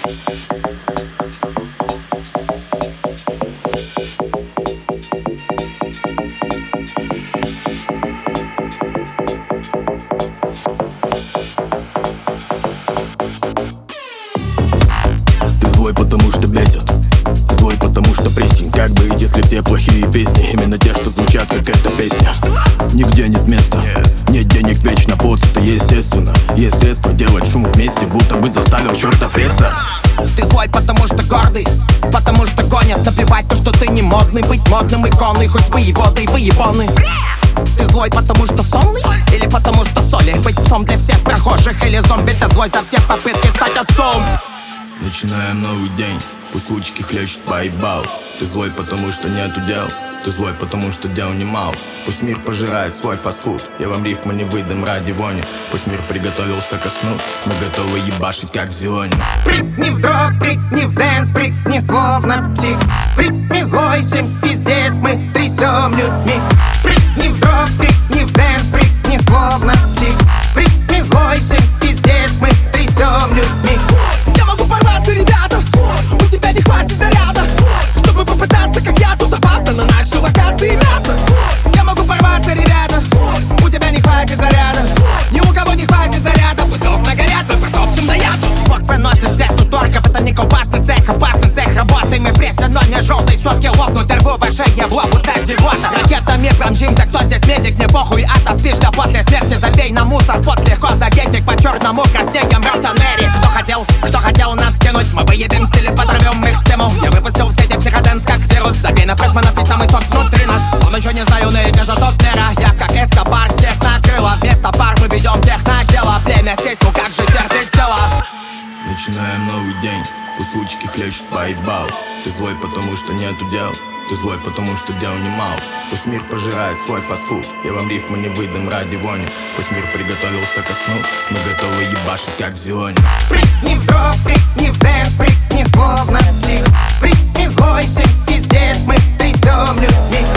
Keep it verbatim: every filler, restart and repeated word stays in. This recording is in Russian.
Злой, потому что бесит. Злой, потому что пресень. Как бы, если все плохие песни именно те, что звучат, как эта песня. Нигде нет места, нет денег вечно. Поц, это естественно. Есть средства делать шум вместе, будто бы заставил чертов реста. Ты злой, потому что гордый, потому что гонят напевать то, что ты не модный. Быть модным иконой, хоть вы его, да и вы ебаный. Ты злой, потому что сонный? Или потому что соли? Быть псом для всех прохожих или зомби? Ты злой за все попытки стать отцом. Начинаем новый день, пусть лучики хлещут по ебалу. Ты злой, потому что нету дел. Ты злой, потому что дел немало. Пусть мир пожирает свой фастфуд. Я вам рифму не выдам ради вони. Пусть мир приготовился ко сну. Мы готовы ебашить, как в Зионе. Прыгни в дроп, прыгни в дэнс, прыгни словно псих. В ритме злой, всем пиздец, мы трясем людьми. Прыгни в дроп, прыгни в дэнс, прыгни словно псих. В ритме злой, всем пиздец, мы трясем людьми. Я могу порваться, ребята, у тебя не хватит заряда, чтобы попытаться, как я, тут опасно на нашей локации мясо. Я могу порваться, ребята, у тебя не хватит заряда. Ни у кого не хватит заряда, пусть окна горят, мы протопчем до яду. Смог проносит всех тут орков, это не колбасный цех, опасный цех. Работаем и в прессе, но не желтой сотки лопнут, рву в шее в лоб, будто зевота. Ракетами промчимся, кто здесь медик, не похуй, отоспишься после смерти. Забей на мусор, пост легко задеть, по черному краснеем Росонери. Кто хотел, кто хотел нас скинуть, мы выедем стили, подорвем их стимул. Я выпустил в сети психоденс как вирус. Забей на фрешманов, ведь самый сок внутри нас. Сон еще не знаю, но и держу тот мира. Я как эскобар, всех накрыло. Вместо пар мы ведем технодело. Племя здесь, ну как же терпит тело. Начинаем новый день, пусть лучики хлещут по ебалу. Ты злой, потому что нету дел. Ты злой, потому что дел немало. Пусть мир пожирает свой фастфуд. Я вам рифму не выдам ради вони. Пусть мир приготовился ко сну. Мы готовы ебашить, как в Зионе. Прыгни в дроп, прыгни в дэнс, прыгни словно псих. В ритме злой, всем пиздец, мы трясем людьми.